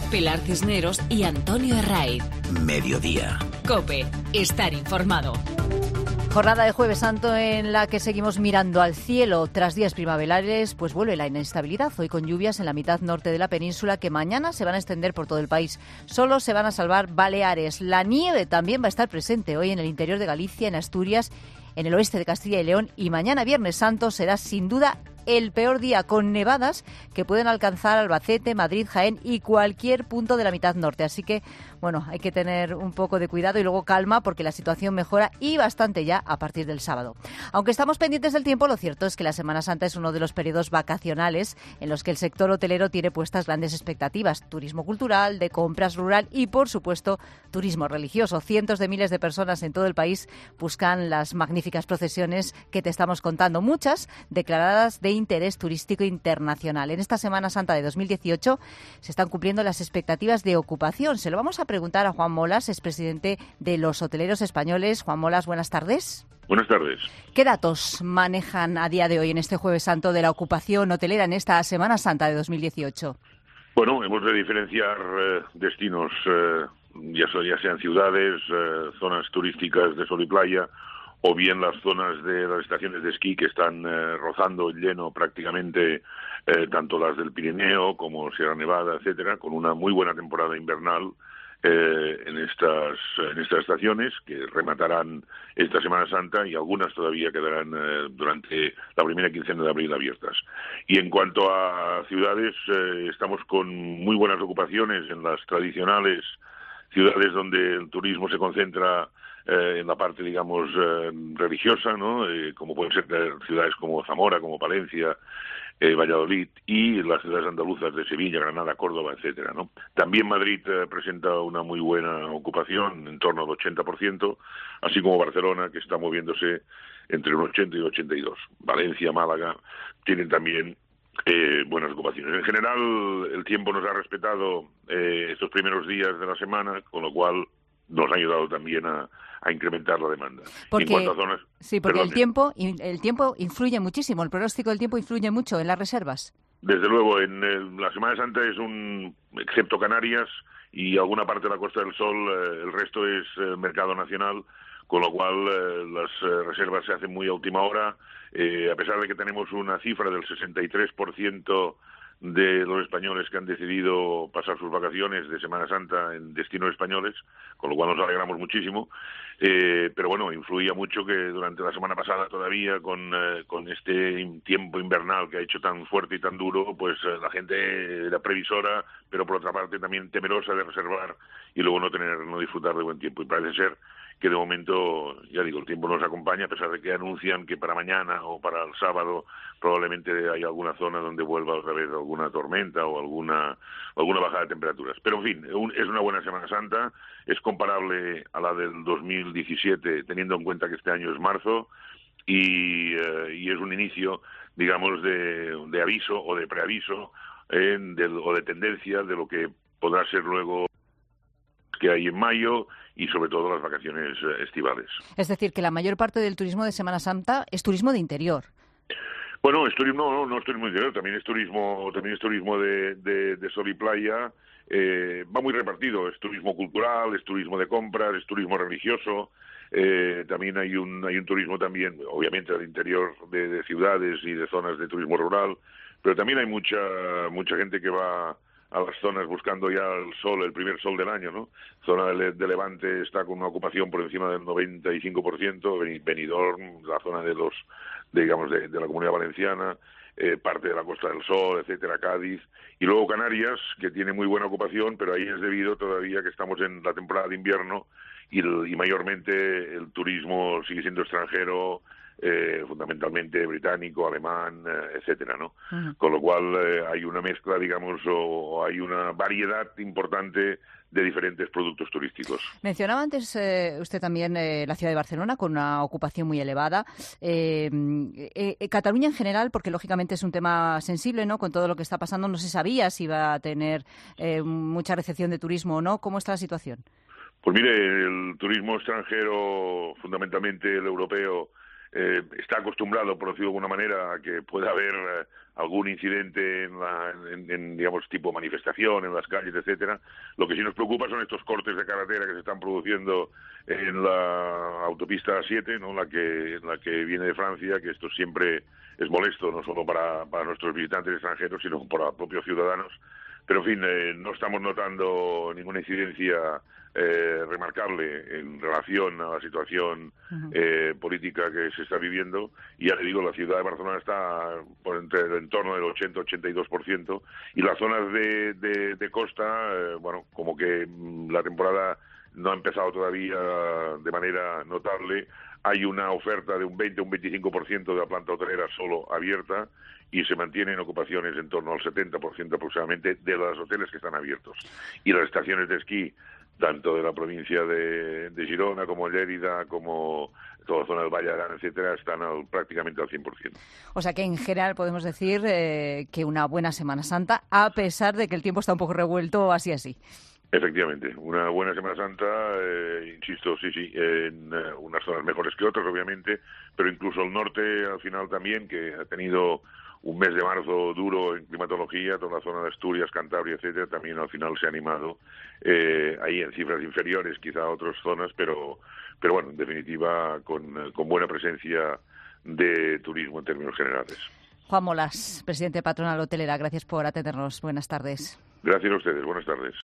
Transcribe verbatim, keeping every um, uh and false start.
Pilar Cisneros y Antonio Herraiz. Mediodía. COPE. Estar informado. Jornada de Jueves Santo en la que seguimos mirando al cielo. Tras días primaverales, pues vuelve la inestabilidad. Hoy con lluvias en la mitad norte de la península que mañana se van a extender por todo el país. Solo se van a salvar Baleares. La nieve también va a estar presente hoy en el interior de Galicia, en Asturias, en el oeste de Castilla y León. Y mañana, Viernes Santo, será sin duda el peor día, con nevadas que pueden alcanzar Albacete, Madrid, Jaén y cualquier punto de la mitad norte. Así que, bueno, hay que tener un poco de cuidado y luego calma porque la situación mejora y bastante ya a partir del sábado. Aunque estamos pendientes del tiempo, lo cierto es que la Semana Santa es uno de los periodos vacacionales en los que el sector hotelero tiene puestas grandes expectativas. Turismo cultural, de compras rural y, por supuesto, turismo religioso. Cientos de miles de personas en todo el país buscan las magníficas procesiones que te estamos contando, muchas declaradas de interés turístico internacional. En esta Semana Santa de dos mil dieciocho se están cumpliendo las expectativas de ocupación. Se lo vamos a preguntar a Juan Molas, es presidente de los hoteleros españoles. Juan Molas, buenas tardes. Buenas tardes. ¿Qué datos manejan a día de hoy en este Jueves Santo de la ocupación hotelera en esta Semana Santa de dos mil dieciocho? Bueno, hemos de diferenciar eh, destinos, eh, ya, so, ya sean ciudades, eh, zonas turísticas de sol y playa, o bien las zonas de las estaciones de esquí que están eh, rozando el lleno prácticamente, eh, tanto las del Pirineo como Sierra Nevada, etcétera, con una muy buena temporada invernal eh, en estas en estas estaciones que rematarán esta Semana Santa y algunas todavía quedarán eh, durante la primera quincena de abril abiertas. Y en cuanto a ciudades, eh, estamos con muy buenas ocupaciones en las tradicionales ciudades donde el turismo se concentra Eh, en la parte, digamos, eh, religiosa, ¿no? Eh, como pueden ser ciudades como Zamora, como Palencia, eh, Valladolid y las ciudades andaluzas de Sevilla, Granada, Córdoba, etcétera, ¿no? También Madrid eh, presenta una muy buena ocupación, en torno al ochenta por ciento, así como Barcelona, que está moviéndose entre un ochenta y ochenta y dos. Valencia, Málaga tienen también Eh, buenas ocupaciones. En general, el tiempo nos ha respetado eh, estos primeros días de la semana, con lo cual nos ha ayudado también a, a incrementar la demanda. Porque, en cuanto a zonas, sí, porque perdón, el tiempo, el tiempo influye muchísimo, el pronóstico del tiempo influye mucho en las reservas. Desde luego, en el, la Semana Santa es un, excepto Canarias y alguna parte de la Costa del Sol, eh, el resto es eh, mercado nacional, con lo cual eh, las eh, reservas se hacen muy a última hora. Eh, a pesar de que tenemos una cifra del sesenta y tres por ciento de los españoles que han decidido pasar sus vacaciones de Semana Santa en destinos españoles, con lo cual nos alegramos muchísimo, eh, pero bueno, influía mucho que durante la semana pasada todavía con, eh, con este tiempo invernal que ha hecho tan fuerte y tan duro, pues eh, la gente era previsora, pero por otra parte también temerosa de reservar y luego no tener, no disfrutar de buen tiempo, y parece ser que de momento, ya digo, el tiempo nos acompaña, a pesar de que anuncian que para mañana o para el sábado probablemente hay alguna zona donde vuelva otra vez alguna tormenta o alguna alguna bajada de temperaturas. Pero, en fin, un, es una buena Semana Santa, es comparable a la del dos mil diecisiete, teniendo en cuenta que este año es marzo, y, eh, y es un inicio, digamos, de, de aviso o de preaviso eh, de, o de tendencia de lo que podrá ser luego que hay en mayo y sobre todo las vacaciones estivales. Es decir, que la mayor parte del turismo de Semana Santa es turismo de interior. Bueno, es turismo, no, no es turismo de interior, también es turismo, también es turismo de, de, de sol y playa, eh, va muy repartido, es turismo cultural, es turismo de compras, es turismo religioso, eh, también hay un hay un turismo también, obviamente del interior de, de ciudades y de zonas de turismo rural, pero también hay mucha mucha gente que va a las zonas buscando ya el sol, el primer sol del año, ¿no? Zona de, de Levante está con una ocupación por encima del noventa y cinco por ciento, Benidorm, la zona de los, de, digamos, de, de la Comunidad Valenciana, eh, parte de la Costa del Sol, etcétera, Cádiz, y luego Canarias, que tiene muy buena ocupación, pero ahí es debido todavía que estamos en la temporada de invierno y, el, y mayormente el turismo sigue siendo extranjero, Eh, fundamentalmente británico, alemán, eh, etcétera, ¿no? Uh-huh. Con lo cual eh, hay una mezcla, digamos, o, o hay una variedad importante de diferentes productos turísticos. Mencionaba antes eh, usted también eh, la ciudad de Barcelona con una ocupación muy elevada. Eh, eh, Cataluña en general, porque lógicamente es un tema sensible, ¿no? Con todo lo que está pasando, no se sabía si iba a tener eh, mucha recepción de turismo o no. ¿Cómo está la situación? Pues mire, el turismo extranjero, fundamentalmente el europeo, Eh, está acostumbrado, por decirlo de alguna manera, a que pueda haber eh, algún incidente en, la, en, en, digamos, tipo manifestación en las calles, etcétera. Lo que sí nos preocupa son estos cortes de carretera que se están produciendo en la autopista siete, ¿no? La que la que viene de Francia, que esto siempre es molesto, no solo para, para nuestros visitantes extranjeros, sino para los propios ciudadanos. Pero, en fin, eh, no estamos notando ninguna incidencia eh, remarcable en relación a la situación eh, política que se está viviendo. Y ya le digo, la ciudad de Barcelona está por entre el entorno del ochenta a ochenta y dos por ciento. Y las zonas de, de, de costa, eh, bueno, como que mm, la temporada no ha empezado todavía de manera notable. Hay una oferta de un veinte a un veinticinco por ciento de la planta hotelera solo abierta, y se mantienen ocupaciones en torno al setenta por ciento aproximadamente de los hoteles que están abiertos. Y las estaciones de esquí, tanto de la provincia de, de Girona como Lérida, como toda la zona del Valle de Arán, etcétera, están al, prácticamente al cien por ciento. O sea que en general podemos decir eh, que una buena Semana Santa, a pesar de que el tiempo está un poco revuelto así así. Efectivamente, una buena Semana Santa, eh, insisto, sí, sí, en eh, unas zonas mejores que otras, obviamente, pero incluso el norte, al final también, que ha tenido un mes de marzo duro en climatología, toda la zona de Asturias, Cantabria, etcétera, también al final se ha animado, eh, ahí en cifras inferiores quizá a otras zonas, pero, pero bueno, en definitiva, con, con buena presencia de turismo en términos generales. Juan Molas, presidente patronal hotelera, gracias por atendernos. Buenas tardes. Gracias a ustedes, buenas tardes.